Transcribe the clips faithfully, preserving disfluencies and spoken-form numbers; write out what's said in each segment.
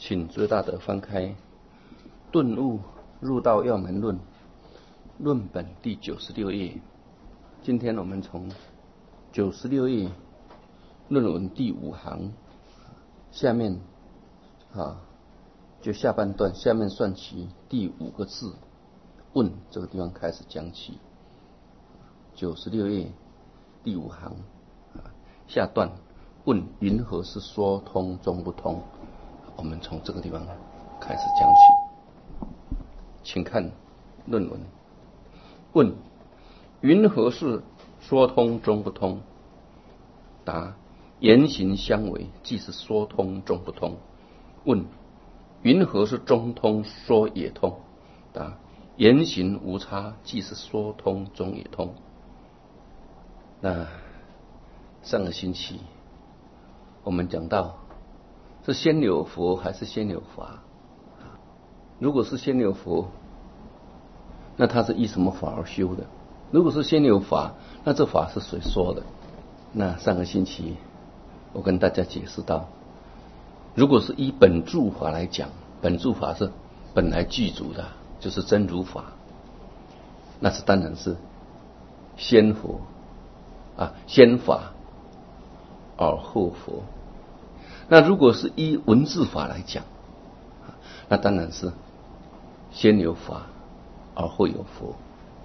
请最大德翻开《顿悟入道要门论》论本第九十六页。今天我们从九十六页论文第五行下面啊，就下半段下面算起第五个字“问”这个地方开始讲起。九十六页第五行下段问云何是说通中不通？我们从这个地方开始讲起，请看论文。问云何是说通中不通？答：言行相违，即是说通中不通。问云何是中通说也通？答：言行无差，即是说通中也通。那上个星期我们讲到是先有佛还是先有法？如果是先有佛，那他是依什么法而修的？如果是先有法，那这法是谁说的？那上个星期我跟大家解释到，如果是依本住法来讲，本住法是本来具足的，就是真如法，那是当然是先佛啊，先法而后佛。那如果是依文字法来讲，那当然是先有法而后有佛。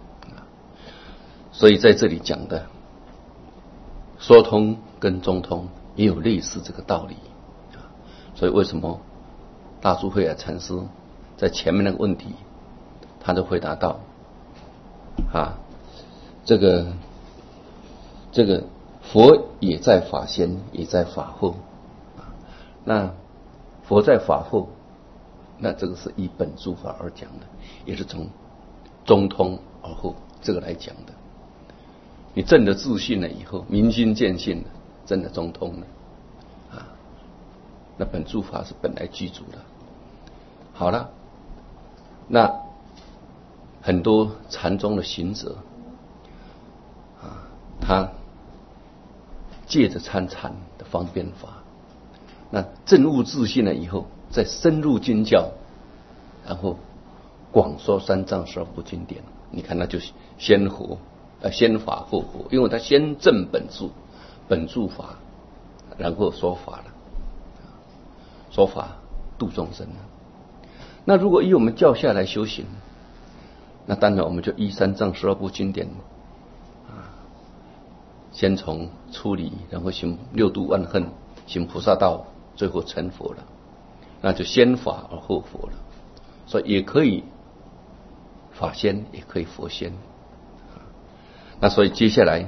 所以在这里讲的说通跟中通也有类似这个道理。所以为什么大珠慧海禅师在前面那个问题他都回答到啊，这个这个佛也在法先，也在法后。那佛在法后，那这个是以本住法而讲的，也是从中通而后这个来讲的。你证得自信了以后，明心见性了，证得中通了啊，那本住法是本来具足的。好了，那很多禅宗的行者啊，他借着参禅的方便法，那证悟自信了以后，再深入经教，然后广说三藏十二部经典。你看，那就先佛呃先法后佛，因为他先证本住，本住法，然后说法了，说法度众生了。那如果以我们教下来修行，那当然我们就依三藏十二部经典啊，先从出离，然后行六度万恨，行菩萨道，最后成佛了，那就先法而后佛了。所以也可以法先，也可以佛先。那所以接下来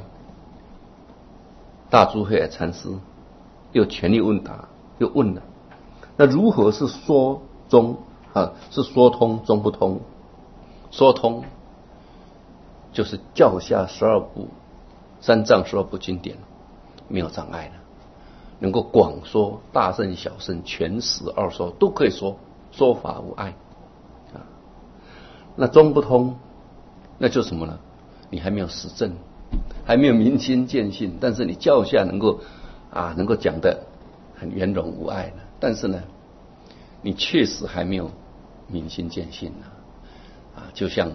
大珠慧海禅师又全力问答，又问了，那如何是说中啊？是说通中不通？说通就是教下十二部三藏十二部经典没有障碍了，能够广说，大圣小圣全十二说都可以说，说法无碍啊。那中不通，那就什么呢？你还没有实证，还没有明心见性，但是你教下能够啊，能够讲得很圆融无碍了，但是呢，你确实还没有明心见性呢啊。就像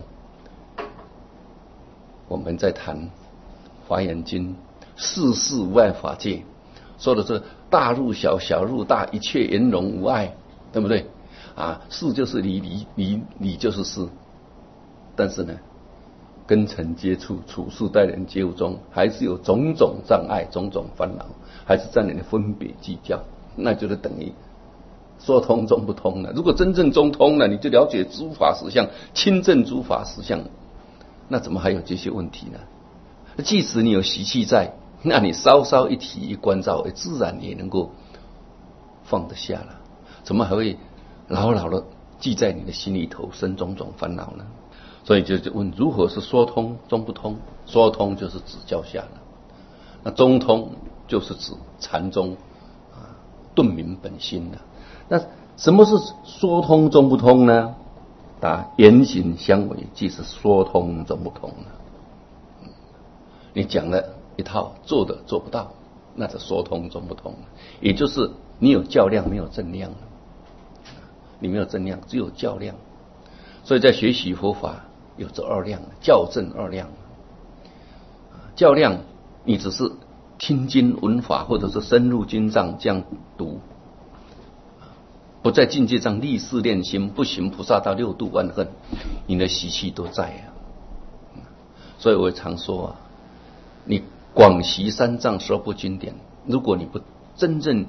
我们在谈华严经世事无碍法界，说的是大入小，小入大，一切圆融无碍，对不对啊？事就是理，理理理就是事，但是呢，跟尘接触，处事待人接物中，还是有种种障碍，种种烦恼，还是在你的分别计较，那就是等于说通中不通了。如果真正中通了，你就了解诸法实相，亲证诸法实相，那怎么还有这些问题呢？即使你有习气在，那你稍稍一提一关照，自然也能够放得下了。怎么还会牢牢的记在你的心里头，生种种烦恼呢？所以就问如何是说通中不通？说通就是指教下了，那中通就是指禅宗啊顿明本心了。那什么是说通中不通呢？答：言行相违，即是说通中不通了。你讲了一套，做的做不到，那是说通中不通了，也就是你有较量没有正量了。 你没有正量，只有较量。所以在学习佛法有这二量，较正二量。较量，你只是听经闻法，或者是深入经藏这样读，不在境界上立誓练心，不行菩萨道六度万恨，你的习气都在啊。所以我常说啊，你广习三藏十二部经典，如果你不真正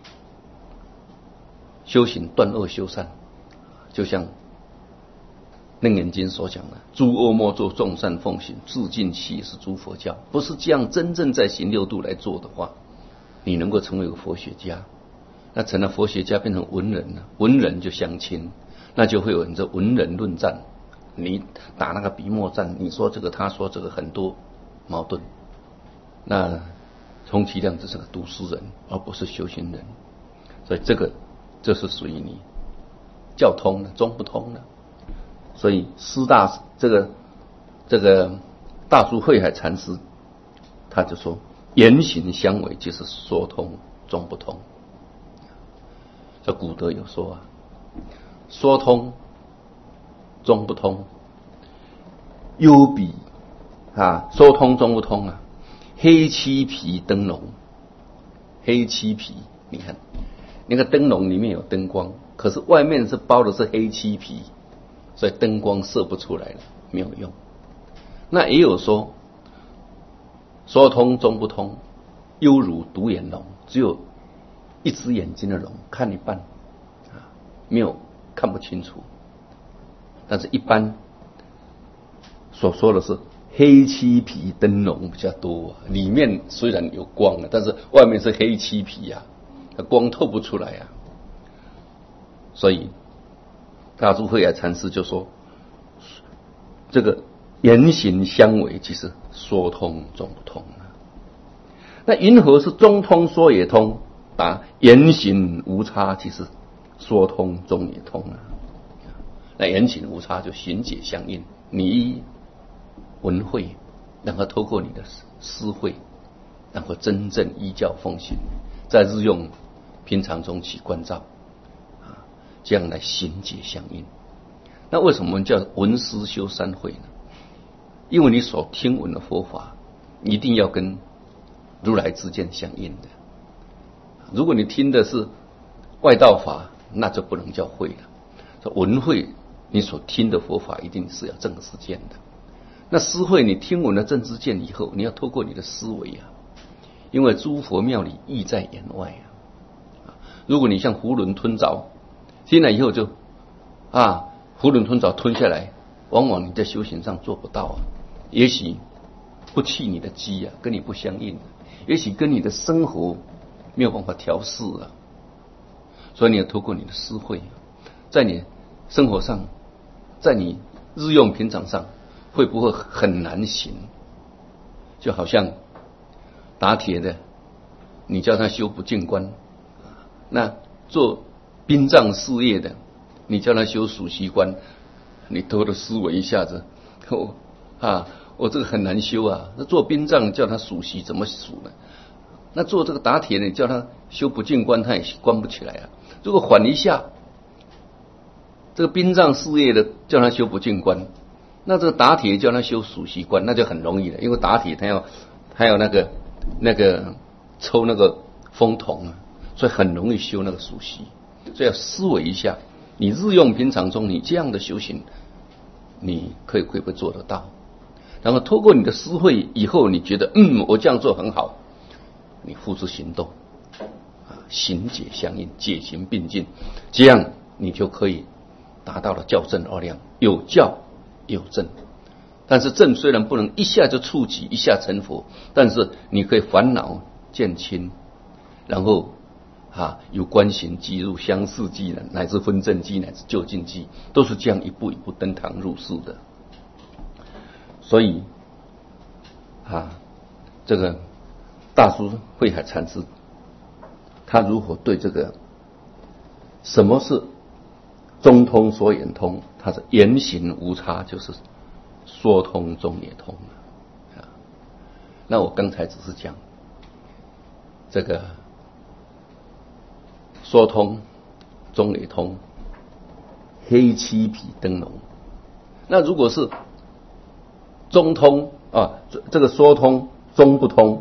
修行断恶修善，就像楞严经所讲的，诸恶莫作，众善奉行，自净其是诸佛教。不是这样真正在行六度来做的话，你能够成为一个佛学家，那成了佛学家变成文人了，文人就相亲，那就会有人这文人论战，你打那个笔墨战，你说这个他说这个，很多矛盾。那充其量只是个读书人，而不是修行人。所以这个这是属于你教通的，中不通的。所以师大这个这个大珠慧海禅师他就说，言行相违就是说通中不通。这古德有说啊，说通中不通，优比啊，说通中不通啊，黑漆皮灯笼。黑漆皮，你看那个灯笼里面有灯光，可是外面是包的是黑漆皮，所以灯光射不出来了，没有用。那也有说，说通中不通，犹如独眼龙，只有一只眼睛的龙，看一半啊，没有看不清楚。但是一般所说的是黑漆皮灯笼比较多、啊，里面虽然有光了，但是外面是黑漆皮啊，光透不出来啊。所以大珠慧海禅师就说，这个言行相违，其实说通中不通啊。那云何是中通说也通？答：言行无差，其实说通中也通啊。那言行无差就行解相应，你闻慧，然后透过你的思慧，然后真正依教奉行，在日用平常中起关照啊，这样来行解相应。那为什么我们叫闻思修三慧呢？因为你所听闻的佛法一定要跟如来之见相应的。如果你听的是外道法，那就不能叫慧了。闻慧，你所听的佛法一定是要正知见的。那思慧，你听闻了正知见以后，你要透过你的思维啊，因为诸佛妙理意在言外啊。如果你像囫囵吞枣，听了以后就啊囫囵吞枣吞下来，往往你在修行上做不到啊。也许不弃你的机啊，跟你不相应，也许跟你的生活没有办法调试啊。所以你要透过你的思慧，在你生活上，在你日用平常上，会不会很难行？就好像打铁的，你叫他修不净观，那做殡葬事业的，你叫他修属习观，你偷的思维一下子，哦啊，我这个很难修啊。那做殡葬叫他属习怎么属呢？那做这个打铁的，你叫他修不净观，他也观不起来啊。如果缓一下，这个殡葬事业的叫他修不净观，那这个打铁叫他修属习观，那就很容易了。因为打铁他要他要那个那个抽那个风筒啊，所以很容易修那个属习。所以要思维一下，你日用平常中你这样的修行，你可以会不会做得到？然后透过你的思慧以后，你觉得嗯，我这样做很好，你付诸行动啊，行解相应，解行并进，这样你就可以达到了教正二量，有教有正。但是正虽然不能一下就触及，一下成佛，但是你可以烦恼渐轻，然后啊有观行机入相似机乃至分正机乃至究竟机，都是这样一步一步登堂入室的。所以啊，这个大珠慧海禅师他如何对这个什么是中通说言通，他是言行无差，就是说通中也通啊。那我刚才只是讲这个说通中也通黑漆皮灯笼。那如果是中通啊，这个说通中不通，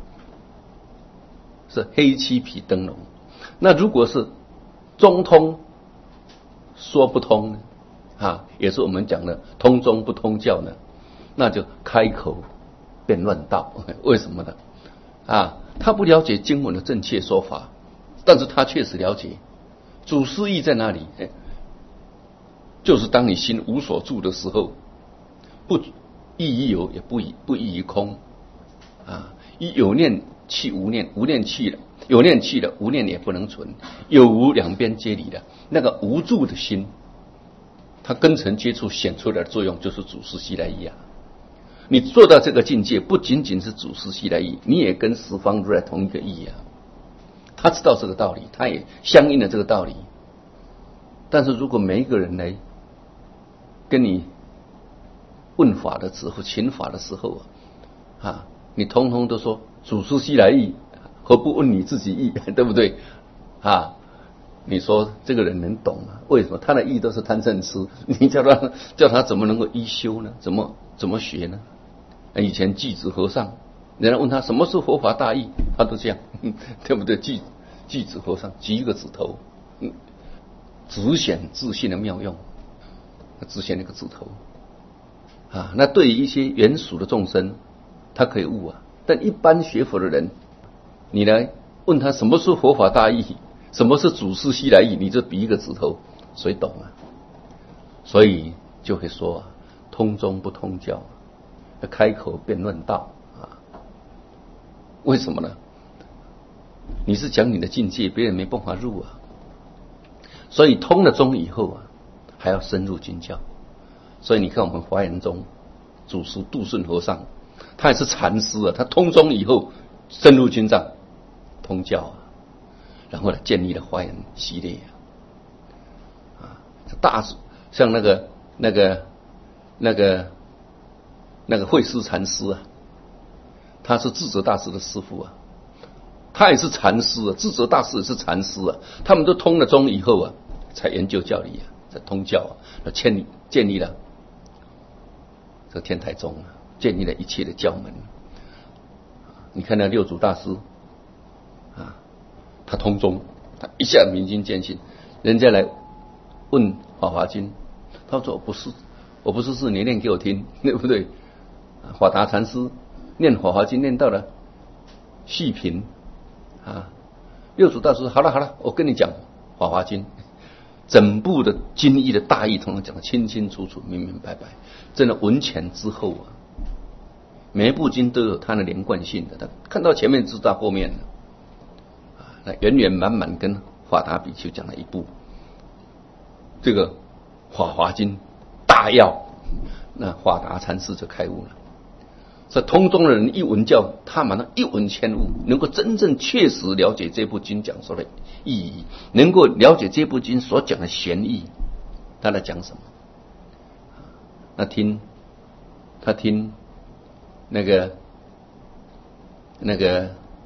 是黑漆皮灯笼。那如果是中通说不通呢？啊，也是我们讲的通中不通教呢，那就开口便乱道。为什么呢？啊，他不了解经文的正确说法，但是他确实了解主思义在哪里。就是当你心无所住的时候，不异于有，也不不异于空啊。一有念去无念，无念去了，有念去了，无念也不能存，有无两边皆离了。那个无住的心，它根尘接触显出来的作用就是主思西来意啊。你做到这个境界，不仅仅是主思西来意，你也跟十方如来同一个意啊。他知道这个道理，他也相应的这个道理。但是如果每一个人来跟你问法的时候、请法的时候啊，啊，你通通都说主思西来意，何不问你自己意，对不对？啊，你说这个人能懂吗？为什么他的意都是贪嗔痴？你叫他叫他怎么能够依修呢？怎么怎么学呢？以前寂子和尚，人家问他什么是佛法大义，他都这样，对不对？寂寂子和尚举一个指头，只显自信的妙用。只显那个指头啊，那对于一些原属的众生，他可以悟啊。但一般学佛的人，你来问他什么是佛法大义，什么是主思西来意，你就比一个指头，谁懂啊？所以就会说啊，通中不通教，开口便乱道啊。为什么呢？你是讲你的境界，别人没办法入啊。所以通了中以后啊，还要深入经教。所以你看我们华严宗祖师杜顺和尚，他也是禅师啊，他通中以后深入经藏通教啊，然后呢建立了华严系列啊，啊，大像那个那个那个那个慧思禅师啊，他是智者大师的师父啊，他也是禅师啊，智者大师也是禅师啊，他们都通了中以后啊，才研究教理啊，才通教啊，建立建立了这个天台宗啊，建立了一切的教门。你看那六祖大师啊，他通中，他一下明心见性，人家来问法华经，他说我不是，我不是是你念给我听，对不对？法达禅师念法华经念到了细品啊，六祖大师好了好了，我跟你讲法华经。整部的经义的大义，统统讲得清清楚楚、明明白白。真的闻前之后啊，每一部经都有它的连贯性的。他看到前面知道后面的啊，那圆圆满满跟法达比丘讲了一部这个法华经大要，那法达禅师就开悟了。所以通中的人一闻教，他马上一闻千悟，能够真正确实了解这部经讲说的意义，能够了解这部经所讲的玄义，他在讲什么？那听他听那个那个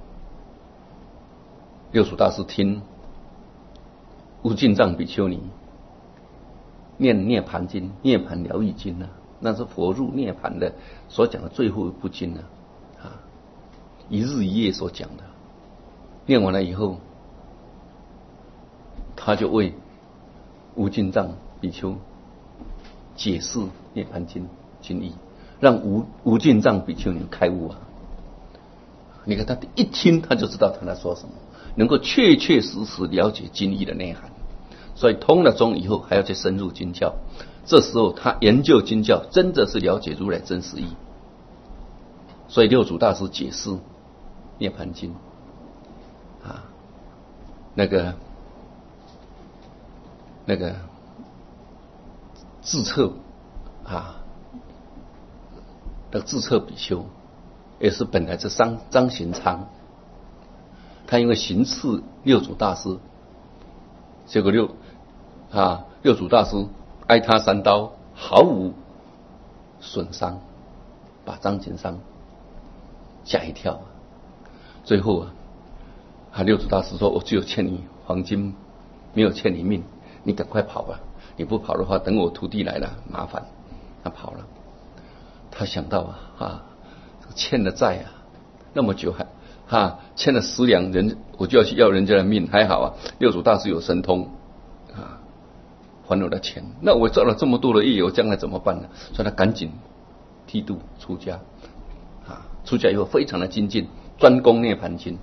六祖大师听无尽藏比丘尼念涅盘经、涅盘疗愈经啊。那是佛入涅盘的所讲的最后一部经呢，啊，一日一夜所讲的。念完了以后，他就为无尽藏比丘解释涅盘经经义，让无无尽藏比丘尼开悟啊。你看他一听他就知道他在说什么，能够确确实实了解经义的内涵。所以通了中以后，还要再深入经教。这时候他研究经教，真的是了解如来真实义。所以六祖大师解释涅盘经啊，那个那个自测啊，那个自测比丘也是本来是张张行昌，他因为行刺六祖大师，结果六啊六祖大师挨他三刀，毫无损伤，把张行商吓一跳。最后啊，啊六祖大师说：“我只有欠你黄金，没有欠你命，你赶快跑吧！ 你不跑的话，等我徒弟来了麻烦。他跑了，他想到啊，啊欠了债啊，那么久还啊欠了十两人，我就要去要人家的命，还好啊，六祖大师有神通啊，还我的钱。那我造了这么多的业，我将来怎么办呢？所以他赶紧剃度出家啊，出家以后非常的精进，专攻涅槃经。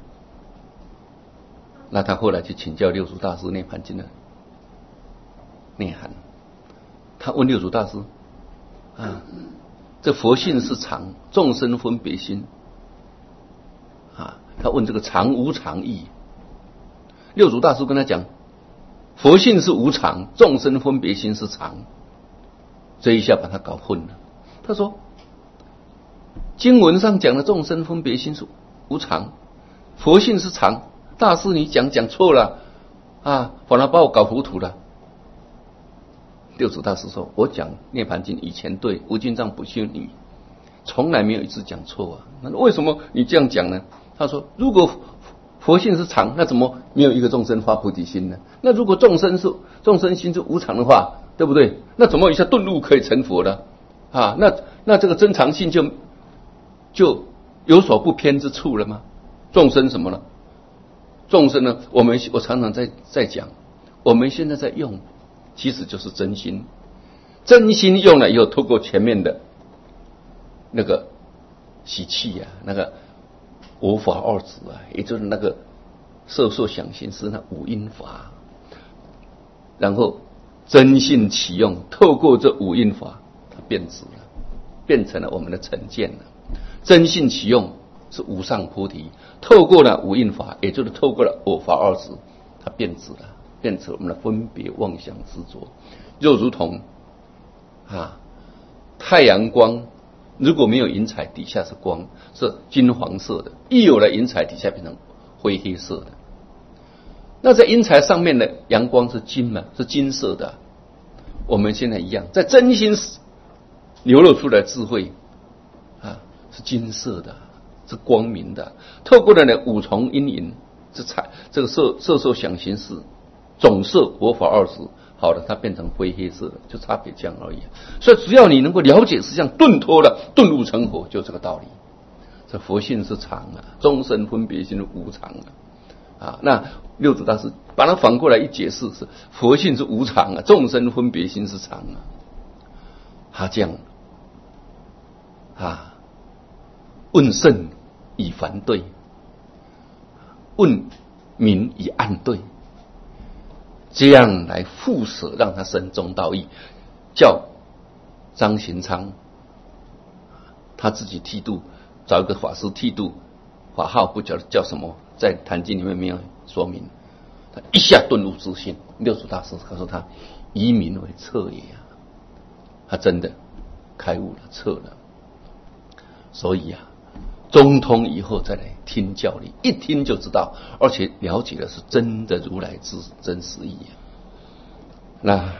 那他后来去请教六祖大师涅槃经的内涵，他问六祖大师啊，这佛性是常，众生分别心啊，他问这个常无常义。六祖大师跟他讲，佛性是无常，众生分别心是常，这一下把他搞混了。他说，经文上讲的众生分别心是无常，佛性是常。大师你讲讲错了啊，反而把我搞糊涂了。六祖大师说，我讲涅槃经以前对无尽藏不修女从来没有一次讲错啊，那为什么你这样讲呢？他说，如果佛性是常，那怎么没有一个众生发菩提心呢？那如果众生是众生心是无常的话，对不对？那怎么一下顿悟可以成佛呢？啊，那那这个真常性就就有所不偏之处了吗？众生什么呢？众生呢？我们我常常在在讲，我们现在在用，其实就是真心。真心用了以后，透过前面的那个习气啊，那个我法二执啊，也就是那个色受想行识那五因法，然后真性起用，透过这五因法，它变质了，变成了我们的成见了。真性起用是无上菩提，透过了五因法，也就是透过了我法二执，它变质了，变成我们的分别妄想执着，就如同啊太阳光如果没有云彩，底下是光，是金黄色的；一有了云彩，底下变成灰黑色的。那在云彩上面的阳光是金嘛，是金色的。我们现在一样，在真心流露出来的智慧啊，是金色的。是光明的，透过了呢五重阴影，这彩这个色色受想行识，总色我法二执，好了，它变成灰黑色的，就差别这样而已。所以只要你能够了解实相，顿脱了，顿悟成佛，就这个道理。这佛性是常啊，众生分别心是无常啊。啊，那六祖大师把它反过来一解释，是佛性是无常啊，众生分别心是常啊。他这样啊。问圣以凡对，问明以暗对，这样来复舍，让他生中道义。叫张行昌他自己剃度，找一个法师剃度，法号不叫叫什么，在《坛经》里面没有说明。他一下顿悟自信，六祖大师告诉他：以民为彻也啊！他真的开悟了，彻了。所以啊。中通以后再来听教理，一听就知道，而且了解的是真的如来之真实义啊。那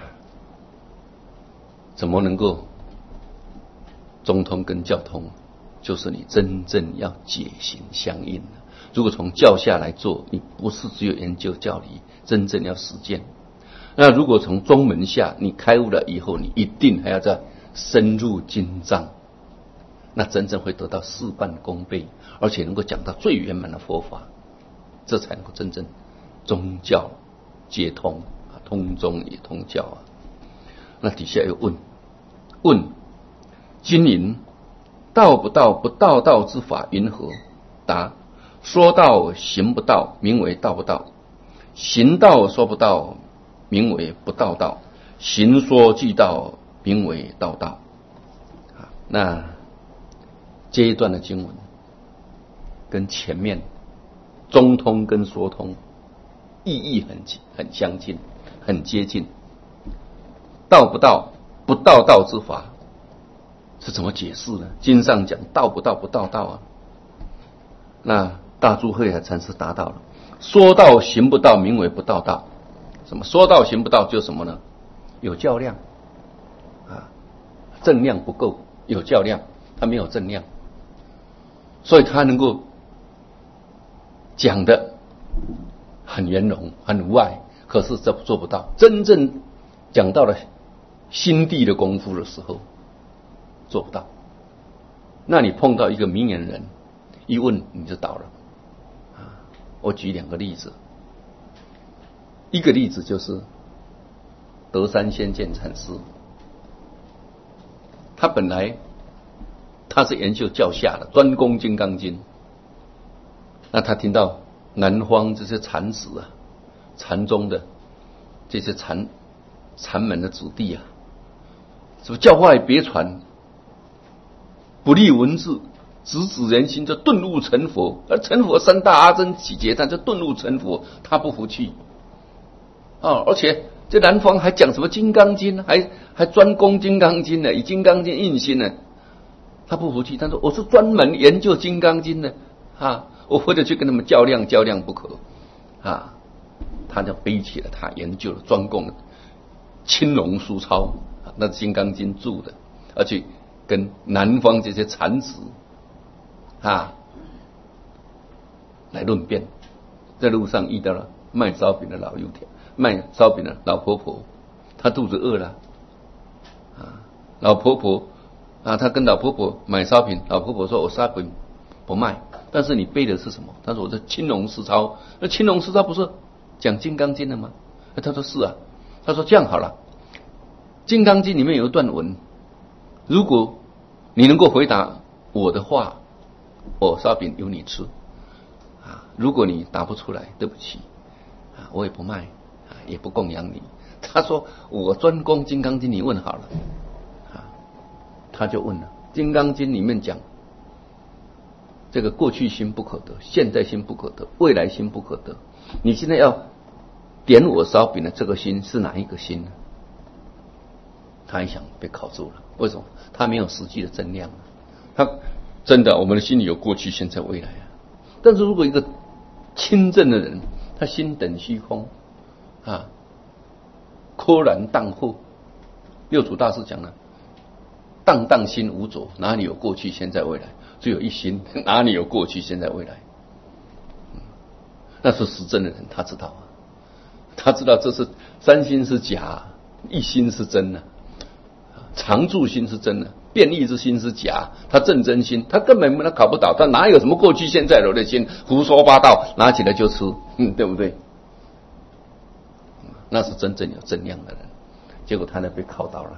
怎么能够中通跟教通？就是你真正要解行相应。如果从教下来做，你不是只有研究教理，真正要实践。那如果从中门下，你开悟了以后，你一定还要再深入经藏。那真正会得到事半功倍，而且能够讲到最圆满的佛法，这才能够真正宗教皆通啊，通宗也通教啊。那底下又问问经营道不道不道道之法云何？答：说道行不道，名为道不道；行道说不道，名为不道道；行说俱道，名为道道。啊，那这一段的经文跟前面中通跟说通意义很很相近，很接近。道不道不道道之法是怎么解释呢？经上讲道不道不道道啊。那大珠慧海禅师答到了：说道行不道，名为不道道。什么说道行不道？就是什么呢？有较量啊，正量不够，有较量，他没有正量。所以他能够讲的很圆融很无碍，可是这做不到。真正讲到了心地的功夫的时候，做不到。那你碰到一个明眼人，一问你就倒了。啊，我举两个例子，一个例子就是德山先见禅师，他本来他是研究教下的，专攻《金刚经》。那他听到南方这些禅师啊、禅宗的这些禅禅门的子弟啊，什么教化也别传，不立文字，直指人心，就顿悟成佛。而成佛三大阿僧祇劫，但就顿悟成佛，他不服气啊！而且这南方还讲什么《金刚经》，还还专攻《金刚经》呢，以《金刚经》印心呢，他不服气。他说：“我是专门研究《金刚经》的啊，我非得去跟他们较量较量不可啊！”他就背起了他研究的专攻的青龙书抄，那是《金刚经》注的，而且跟南方这些禅师啊来论辩。在路上遇到了卖烧饼的老油条，卖烧饼的老婆婆，她肚子饿了啊，老婆婆啊，她跟老婆婆买烧饼，老婆婆说：“我烧饼不卖，但是你背的是什么？”她说：“我的青龙书抄。”那青龙书抄不是讲《金刚经》的吗？他说：“是啊。”他说：“这样好了，《金刚经》里面有一段文，如果你能够回答我的话，我烧饼由你吃啊；如果你答不出来，对不起啊，我也不卖啊，也不供养你。”他说：“我专攻《金刚经》，你问好了啊。”他就问了，《金刚经》里面讲这个过去心不可得，现在心不可得，未来心不可得。你现在要点我烧饼的这个心是哪一个心呢？他一想被考住了，为什么？他没有实际的增量。他真的，我们的心里有过去、现在、未来啊。但是如果一个清正的人，他心等虚空啊，豁然荡惑。六祖大师讲了，荡荡心无着，哪里有过去、现在、未来？只有一心，哪里有过去、现在、未来？那是实证的人，他知道啊，他知道这是三心是假，一心是真的，常住心是真的，变异之心是假，他正真心，他根本他考不倒，他哪有什么过去、现在、有的心，胡说八道，拿起来就吃，嗯，对不对？那是真正有正量的人，结果他呢被考倒了，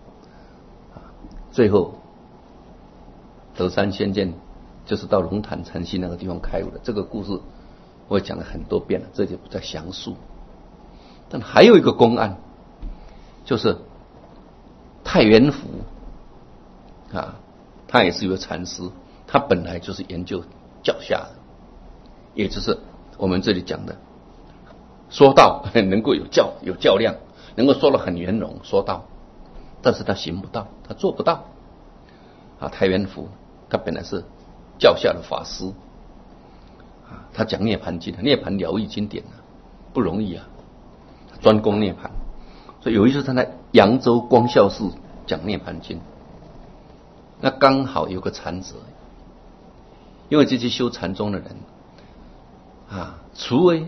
最后德山先见就是到龙潭禅系那个地方开悟的。这个故事我也讲了很多遍了，这就不再详述。但还有一个公案，就是太原府啊，他也是一个禅师，他本来就是研究教下的，也就是我们这里讲的说道能够有教有教量，能够说得很圆融说道，但是他行不到，他做不到啊。太原府他本来是教下的法师啊，他讲涅盘经，涅盘疗愈经典啊，不容易啊，专攻涅盘。所以有一次他在扬州光孝寺讲涅盘经，那刚好有个禅者，因为这些修禅宗的人啊，除非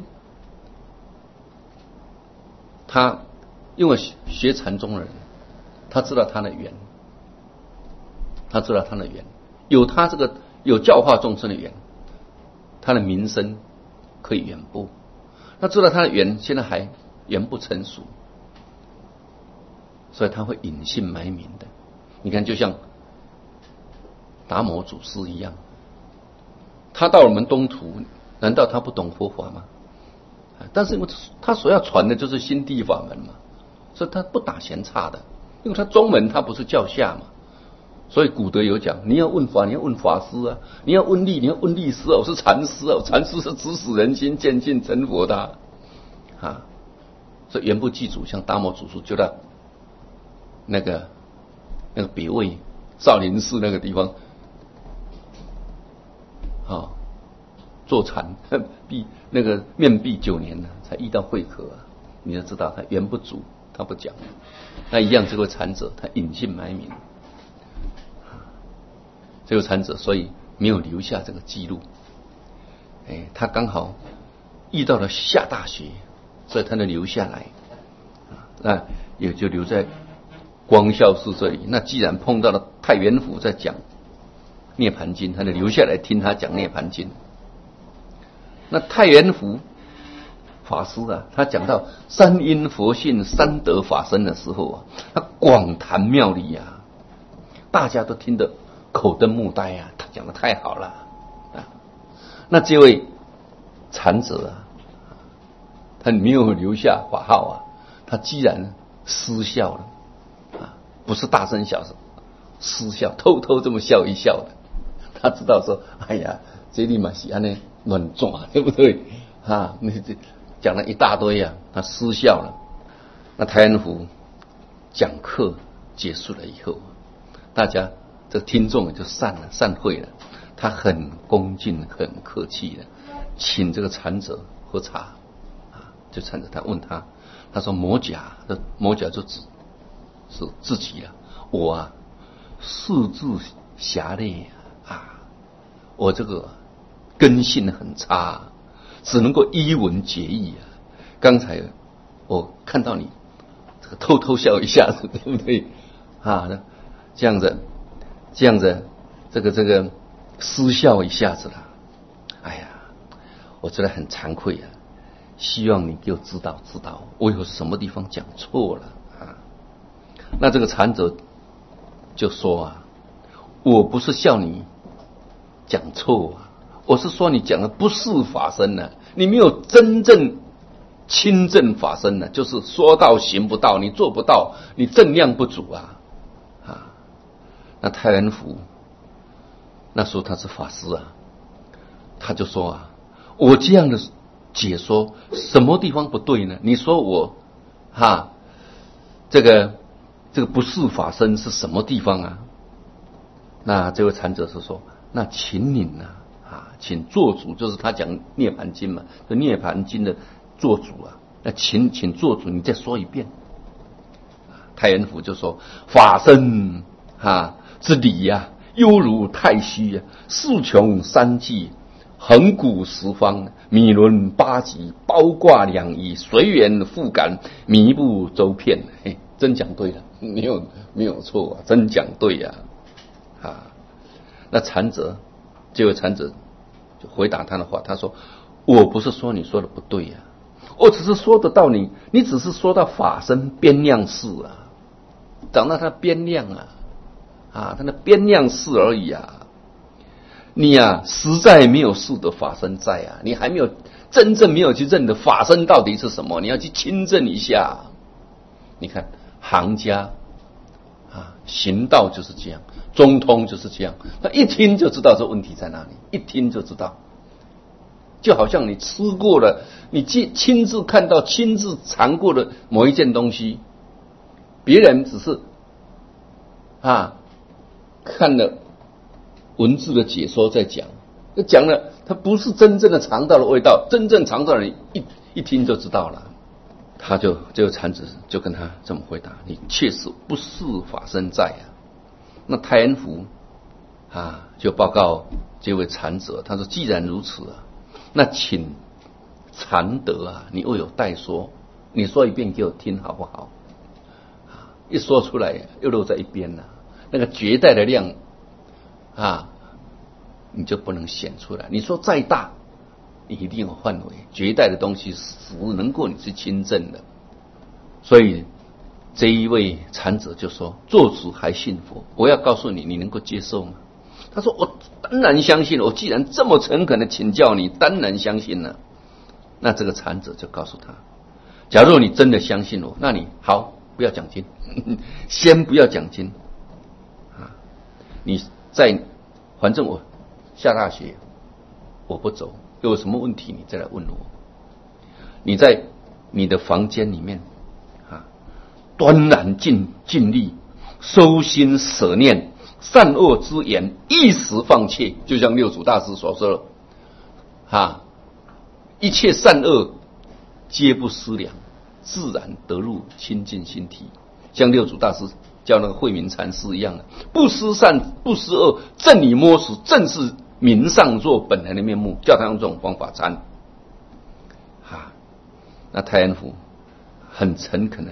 他因为学禅宗的人，他知道他的缘，他知道他的缘，有他这个有教化众生的缘，他的名声可以远播。他知道他的缘现在还缘不成熟，所以他会隐姓埋名的。你看，就像达摩祖师一样，他到我们东土，难道他不懂佛法吗？但是因为他所要传的就是心地法门嘛，所以他不打闲岔的，因为他宗门他不是教下嘛。所以古德有讲，你要问法，你要问法师啊；你要问力，你要问力师啊。我是禅师啊，禅师是指使人心渐进成佛的啊。啊所以原部祭祖像达摩祖师就在那个那个北魏少林寺那个地方啊坐禅，闭那个面壁九年呢，才遇到慧可啊。你就知道他原不足，他不讲。那一样，这个禅者他隐姓埋名。这个禅者所以没有留下这个记录，哎，他刚好遇到了下大雪，所以他能留下来。那也就留在光孝寺这里。那既然碰到了太原府在讲涅盘经，他就留下来听他讲涅盘经。那太原府法师啊，他讲到三因佛性三德法身的时候啊，他广谈妙理啊，大家都听得口瞪目呆啊，他讲得太好了啊。那这位禅者啊，他没有留下法号啊，他既然失笑了啊，不是大声笑，是失笑，偷偷这么笑一笑的。他知道说，哎呀，这里嘛是安尼乱转，对不对？啊，那这讲了一大堆啊，他失笑了。那太原府讲课结束了以后，大家这听众也就散了，散会了。他很恭敬、很客气的请这个禅者喝茶啊，就禅者他问他，他说魔甲，这魔甲就指是自己了。我啊，四字狭劣啊，我这个根性很差，只能够一文解义啊。刚才我看到你这个偷偷笑一下子，对不对啊？这样子，这样子，这个这个失笑一下子了。哎呀，我觉得很惭愧啊！希望你给我指导指导，我有什么地方讲错了啊？那这个禅者就说啊，我不是笑你讲错啊，我是说你讲的不是法身呢、啊，你没有真正亲证法身呢、啊，就是说到行不到，你做不到，你正量不足啊啊！那太原府那时候他是法师啊，他就说啊，我这样的解说什么地方不对呢？你说我哈、啊、这个这个不是法身是什么地方啊？那这位禅者是说，那请您啊啊，请做主，就是他讲涅盘经嘛，就涅盘经的做主啊，那请请做主，你再说一遍。太原府就说，法身啊之理呀、啊，犹如太虚啊，四穷三际，横古十方，米轮八极，包挂两仪，随缘复感，弥不周遍。嘿，真讲对了，没有没有错啊，真讲对呀、啊！啊，那禅者，这位禅者就回答他的话，他说：“我不是说你说的不对呀、啊，我只是说得到你，你只是说到法身边量事啊，讲到他边量啊。”啊，他的边量事而已啊！你啊，实在没有事的法身在啊，你还没有真正没有去认的法身到底是什么，你要去亲证一下。你看行家啊，行道就是这样，中通就是这样，他一听就知道这问题在哪里，一听就知道。就好像你吃过了，你亲亲自看到、亲自尝过的某一件东西，别人只是啊。看了文字的解说在讲，讲了他不是真正的尝到了味道，真正尝到了一一听就知道了。他就这个禅子就跟他这么回答：你确实不是法身在啊。那太原府啊就报告这位禅者，他说：既然如此啊，那请禅德啊，你未有代说，你说一遍给我听好不好？啊，一说出来又落在一边了。那个绝代的量啊，你就不能显出来。你说再大，你一定有范围。绝代的东西是能够你去亲证的。所以这一位禅者就说：“做主还信佛，我要告诉你，你能够接受吗？”他说：“我当然相信了。我既然这么诚恳的请教你，当然相信了。”那这个禅者就告诉他：“假如你真的相信我，那你好，不要讲经，先不要讲经。”你在，反正我下大学我不走，有什么问题你再来问我。你在你的房间里面啊，端然尽尽力，收心舍念，善恶之言一时放弃，就像六祖大师所说的啊，一切善恶皆不思量，自然得入清净心体。像六祖大师叫那个慧明禅师一样的，不思善不思恶，正以摸实，正是明上座本来的面目，叫他用这种方法参。啊，那太原府很诚恳的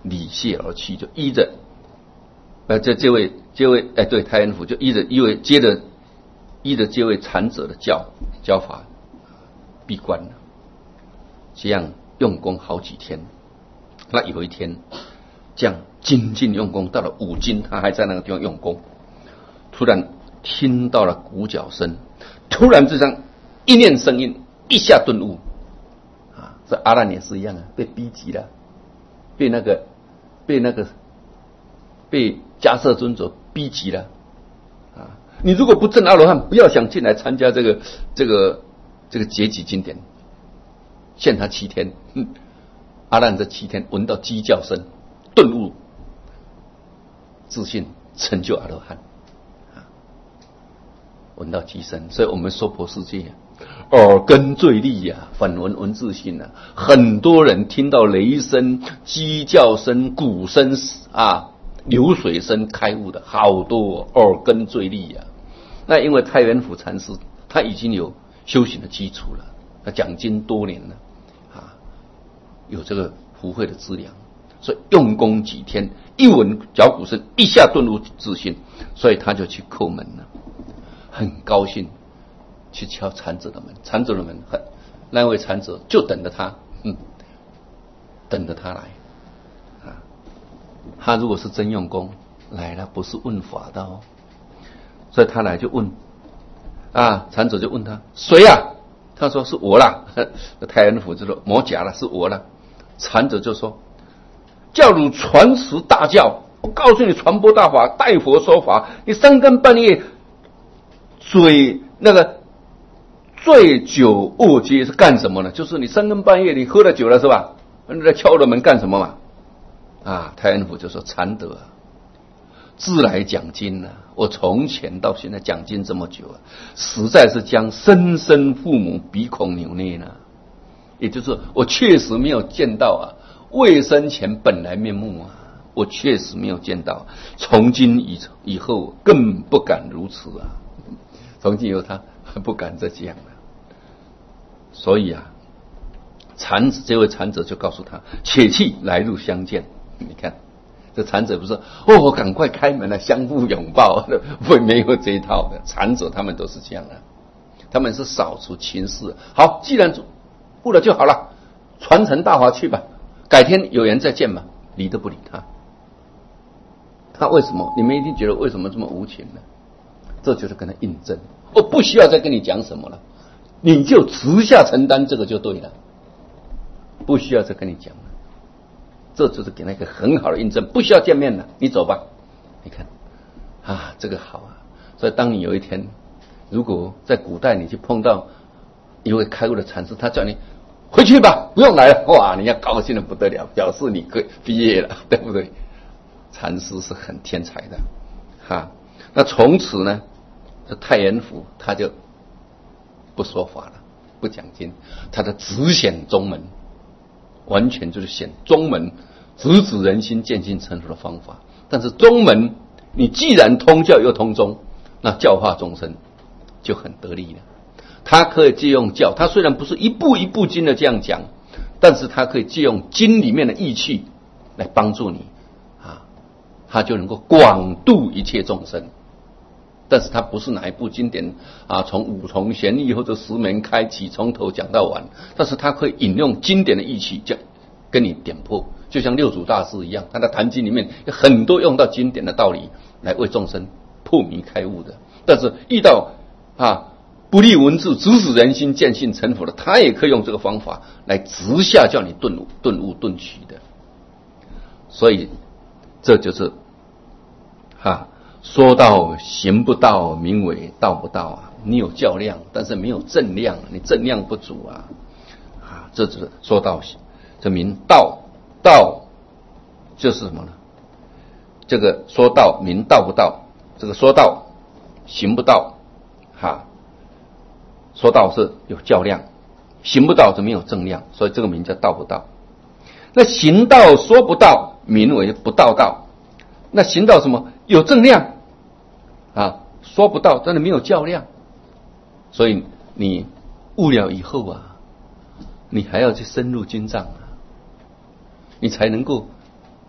礼谢而去，就依着，呃，这这位这位哎，对，太原府就依着依位接着依着这位禅者的教教法闭关了，这样用功好几天。那有一天，这样精进用功到了五更，他还在那个地方用功，突然听到了鼓角声，突然之间一念声音，一下顿悟。啊，这阿难也是一样啊，被逼急了，被那个被那个被迦叶尊者逼急了啊！你如果不证阿罗汉，不要想进来参加这个这个这个结集经典，限他七天。哼，阿难这七天闻到鸡叫声，顿悟，自信成就阿罗汉。啊，闻到鸡声，所以我们娑婆世界耳根最利呀、啊，反闻闻自性啊。很多人听到雷声、鸡叫声、鼓声啊、流水声开悟的好多、哦，耳根最利呀、啊。那因为太原府禅师他已经有修行的基础了，他讲经多年了啊，有这个福慧的资粮，所以用功几天，一闻脚鼓声，一下顿悟自信，所以他就去叩门了，很高兴。去敲禅者的门，禅者的门很，那位禅者就等着他，嗯，等着他来，啊，他如果是真用功来了，不是问法的哦，所以他来就问，啊，禅者就问他谁呀、啊？他说是我啦，太原府就说魔甲了，是我啦。禅者就说，教汝传持大教，我告诉你传播大法，代佛说法，你三更半夜嘴那个。醉酒卧街是干什么呢？就是你三更半夜你喝了酒了是吧？你来敲我的门干什么嘛？啊，太原府就说禅德啊，自来讲经啊，我从前到现在讲经这么久啊，实在是将生身父母鼻孔扭捏呢。也就是我确实没有见到啊未生前本来面目啊，我确实没有见到，从今以以后更不敢如此啊。从今以后他不敢再这样了。所以啊，禅子这位禅者就告诉他，且去来日相见。你看这禅者不是哦赶快开门了相互拥抱，会没有这一套的。禅者他们都是这样的，他们是扫除情事。好，既然悟了就好了，传承大法去吧，改天有缘再见吧，理都不理他。他为什么？你们一定觉得为什么这么无情呢？这就是跟他印证，我不需要再跟你讲什么了，你就直下承担，这个就对了，不需要再跟你讲了。这就是给他一个很好的印证，不需要见面了，你走吧。你看啊，这个好啊。所以当你有一天，如果在古代你去碰到一位开悟的禅师，他叫你回去吧，不用来了，哇，你要高兴的不得了，表示你可以毕业了，对不对？禅师是很天才的哈。那从此呢，这太原府他就不说法了，不讲经，他的只显宗门，完全就是显宗门直指人心见性成佛的方法。但是宗门你既然通教又通宗，那教化众生就很得力了。他可以借用教，他虽然不是一步一步经的这样讲，但是他可以借用经里面的义气来帮助你啊，他就能够广度一切众生。但是他不是哪一部经典啊，从五重玄义或者十门开启，从头讲到完。但是他可以引用经典的义气，就跟你点破，就像六祖大师一样，他的坛经里面有很多用到经典的道理来为众生破迷开悟的。但是遇到啊不立文字直指人心见性成佛的，他也可以用这个方法来直下叫你顿悟顿悟顿取的。所以这就是哈。说到行不到，名为道不到啊！你有教量，但是没有正量，你正量不足啊！啊，这就是说到这名道，道就是什么呢？这个说道名道不到，这个说道行不到，哈，说道是有教量，行不到是没有正量，所以这个名叫道不到。那行道说不到，名为不道道。那行道什么？有正量啊，说不到，但是没有较量，所以你悟了以后啊，你还要去深入经藏啊，你才能够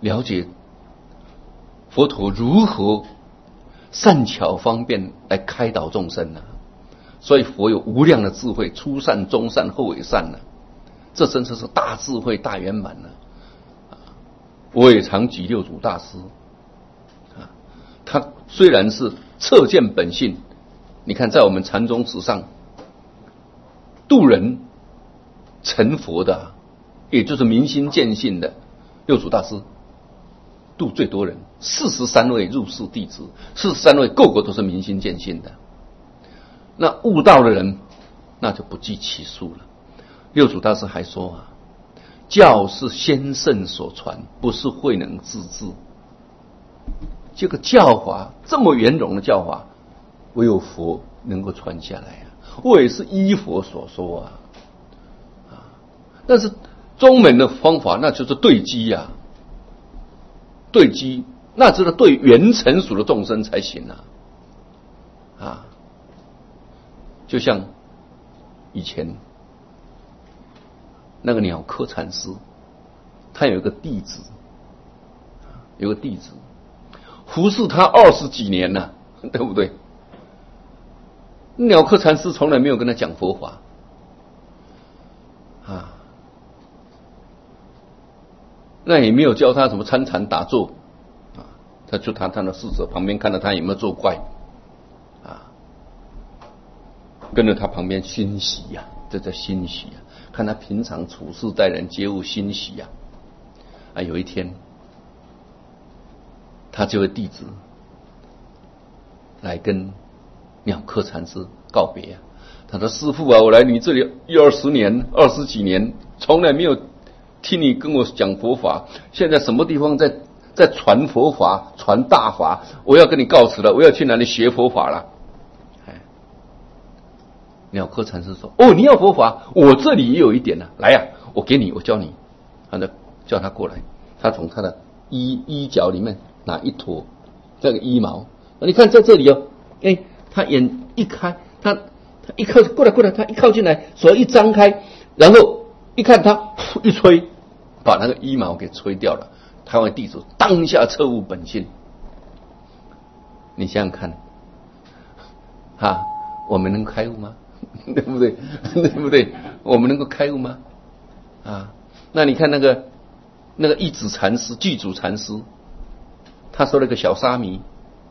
了解佛陀如何善巧方便来开导众生呢、啊？所以佛有无量的智慧，初善、中善、后为善呢、啊。这真的是大智慧、大圆满呢、啊。我也常举六祖大师啊，他虽然是彻见本性，你看在我们禅宗史上，度人成佛的、啊，也就是明心见性的六祖大师，度最多人，四十三位入室弟子，四十三位个个都是明心见性的。那悟道的人，那就不计其数了。六祖大师还说啊，教是先圣所传，不是慧能自制。这个教法这么圆融的教法，唯有佛能够传下来啊。我也是依佛所说啊，啊，但是宗门的方法那就是对机呀、啊，对机，那只是对缘成熟的众生才行啊，啊。就像以前那个鸟窠禅师，他有一个弟子，有个弟子服侍他二十几年了、啊，对不对？鸟窠禅师从来没有跟他讲佛法啊，那也没有教他怎么参禅打坐啊，他就他他的侍者旁边看到他有没有作怪。跟着他旁边欣喜呀、啊，这叫欣喜呀、啊！看他平常处事待人接物欣喜呀、啊！啊，有一天，他这位弟子来跟鸟窠禅师告别啊，他说：“师父啊，我来你这里一二十年、二十几年，从来没有听你跟我讲佛法，现在什么地方在在传佛法、传大法？我要跟你告辞了，我要去哪里学佛法了？”鸟窠禅师说：“哦，你要佛法，我这里也有一点呢、啊，来呀、啊，我给你，我教你。”他就叫他过来，他从他的衣衣角里面拿一坨这个衣毛，你看在这里哦，哎，他眼一开，他他一靠过来过来，他一靠近来，手一张开，然后一看他一吹，把那个衣毛给吹掉了。台湾弟子当下彻悟本性，你想想看，哈，我们能开悟吗？对不对？对不对？我们能够开悟吗？啊，那你看那个那个一指禅师、具足禅师，他说了个小沙弥，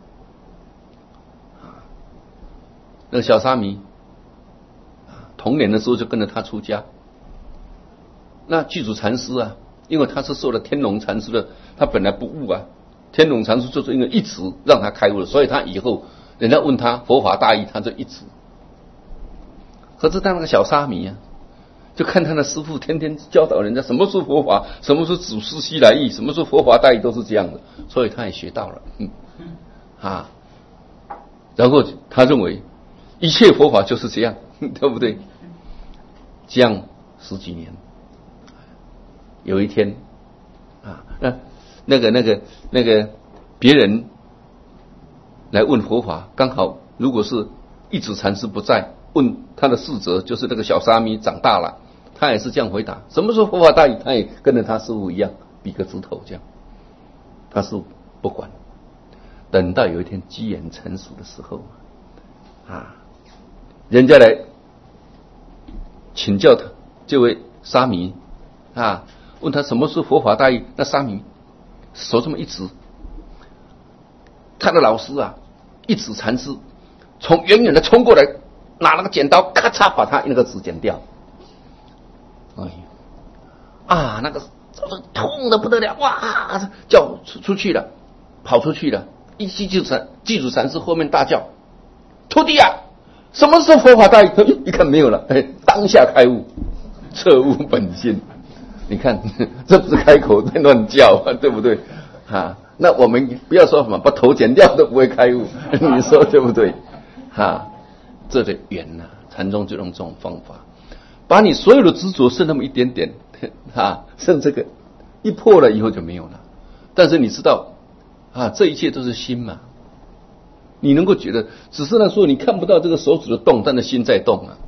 啊，那个小沙弥，啊，童年的时候就跟着他出家。那具足禅师啊，因为他是受了天龙禅师的，他本来不悟啊，天龙禅师就是因为一指让他开悟了，所以他以后人家问他佛法大义，他就一指。可是他那个小沙弥啊，就看他的师父天天教导人家什么是佛法，什么是祖师西来意，什么是佛法大义，都是这样的，所以他也学到了，嗯，啊，然后他认为一切佛法就是这样，对不对？这样十几年，有一天啊，那那个那个那个别人来问佛法，刚好如果是一指禅师不在。问他的侍者，就是那个小沙弥长大了，他也是这样回答：什么是佛法大义？他也跟着他师父一样，比个指头这样。他师父不管，等到有一天机缘成熟的时候，啊，人家来请教他这位沙弥啊，问他什么是佛法大义？那沙弥手这么一指，他的老师啊，一指禅师从远远的冲过来。拿那个剪刀，咔嚓把他那个纸剪掉。哎呀，啊，那个痛得不得了，哇，叫出出去了，跑出去了。一记就禅，记住禅师后面大叫：“徒弟啊，什么是佛法大义？”一看没有了，哎，当下开悟，彻悟本性。你看，这不是开口在乱叫，对不对？啊，那我们不要说什么把头剪掉都不会开悟，你说对不对？哈。这个缘呐、啊，禅宗就用这种方法，把你所有的执着剩那么一点点，啊，剩这个一破了以后就没有了。但是你知道啊，这一切都是心嘛，你能够觉得，只是那时候你看不到这个手指的动，但是心在动啊。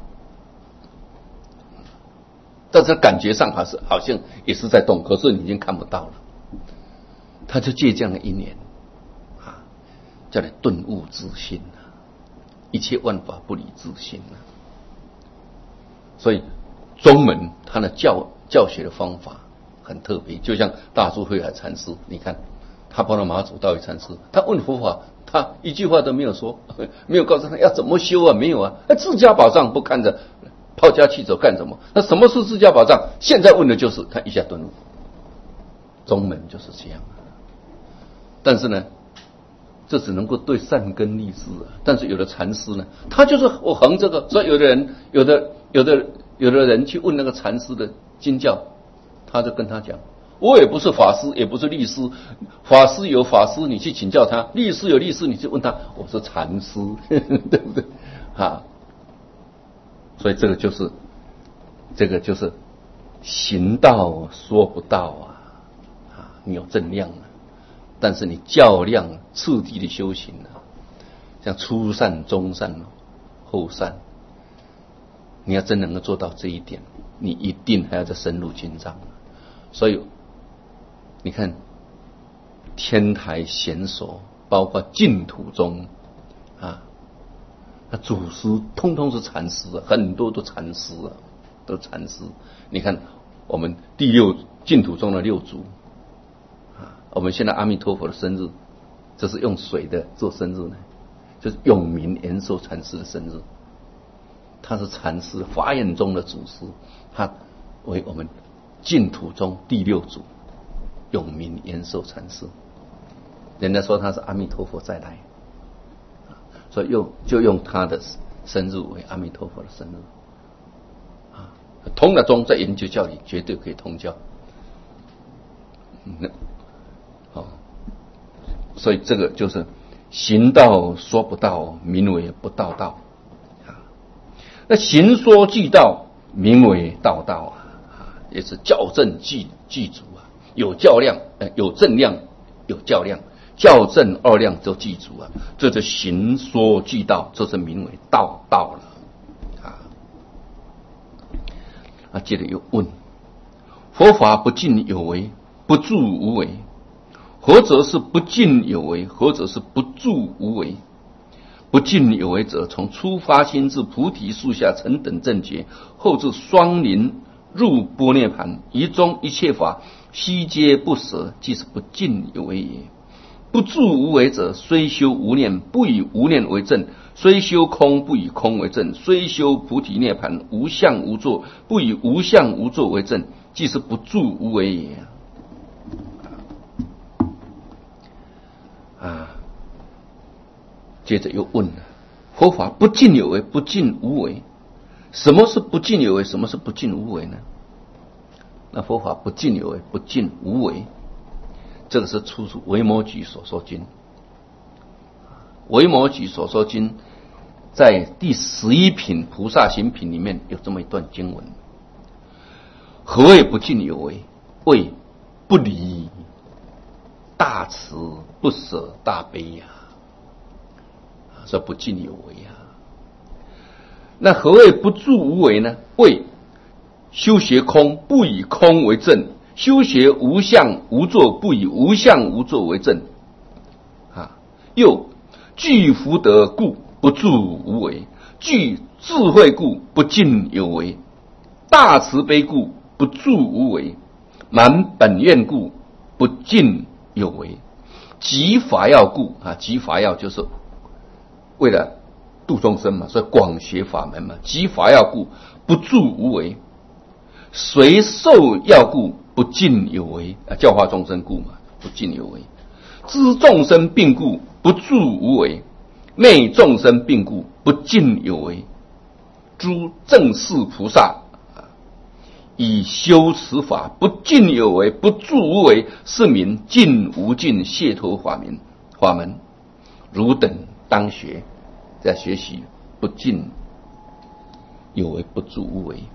但是感觉上还是好像也是在动，可是你已经看不到了。 他就借这样的因缘啊，叫你顿悟自心啊，一切万法不离自心啊。所以宗门他的教教学的方法很特别，就像大珠慧海禅师，你看他帮了马祖道一禅师，他问佛法，他一句话都没有说，没有告诉他要怎么修啊，没有啊，自家宝藏不看着，抛家弃走干什么？那什么是自家宝藏？现在问的就是他一下顿悟。宗门就是这样，但是呢，这只能够对善根立志啊。但是有的禅师呢，他就是我横这个，所以有的人，有的有的有的人去问那个禅师的经教，他就跟他讲，我也不是法师，也不是律师，法师有法师你去请教他，律师有律师你去问他，我是禅师，对不对？啊，所以这个就是这个就是行道说不到啊。你有正量啊，但是你较量次第的修行啊，像初善、中善、后善，你要真能够做到这一点，你一定还要再深入经藏。所以你看天台贤所，包括净土宗啊，那祖师通通是禅师啊，很多都禅师啊，都禅师。你看我们第六净土宗的六祖。我们现在阿弥陀佛的生日，这是用水的做生日呢，就是永明延寿禅师的生日。他是禅师法眼中的祖师，他为我们净土中第六祖永明延寿禅师。人家说他是阿弥陀佛再来，所以用就用他的生日为阿弥陀佛的生日。啊，通了宗在研究教理绝对可以通教。嗯哦，所以这个就是行道说不到，名为不道道啊。那行说具道，名为道道啊，也是校正具具足啊，有较量，呃，有正量，有较量，校正二量就具足啊。这就行说具道，这是名为道道了啊。啊，接着又问：佛法不尽有为，不住无为。何则是不尽有为？何则是不住无为？不尽有为者，从初发心至菩提树下成等正觉，后至双临入般涅盘，于中一切法悉皆不舍，即是不尽有为也。不住无为者，虽修无念，不以无念为正；虽修空，不以空为正；虽修菩提涅盘，无相无作，不以无相无作为正，即是不住无为也。啊，接着又问了：佛法不尽有为，不尽无为。什么是不尽有为？什么是不尽无为呢？那佛法不尽有为，不尽无为，这个是出自《维摩诘所说经》。《维摩诘所说经》在第十一品菩萨行品里面有这么一段经文：何谓不尽有为？谓不离大慈不舍大悲呀、啊，说不尽有为呀、啊。那何谓不住无为呢？谓修学空，不以空为正；修学无相无作，不以无相无作为正。啊，又具福德故不住无为，具智慧故不尽有为，大慈悲故不住无为，满本愿故不尽有为，集法要故啊，集法要就是为了度众生嘛，所以广学法门嘛。集法要故不住无为，随受要故不尽有为啊，教化众生故嘛，不尽有为。知众生病故不住无为，昧众生病故不尽有为。诸正士菩萨以修持法不尽有为，不住无为，是名尽无尽解脱法门。法门汝等当学，在学习不尽有为，不住无为。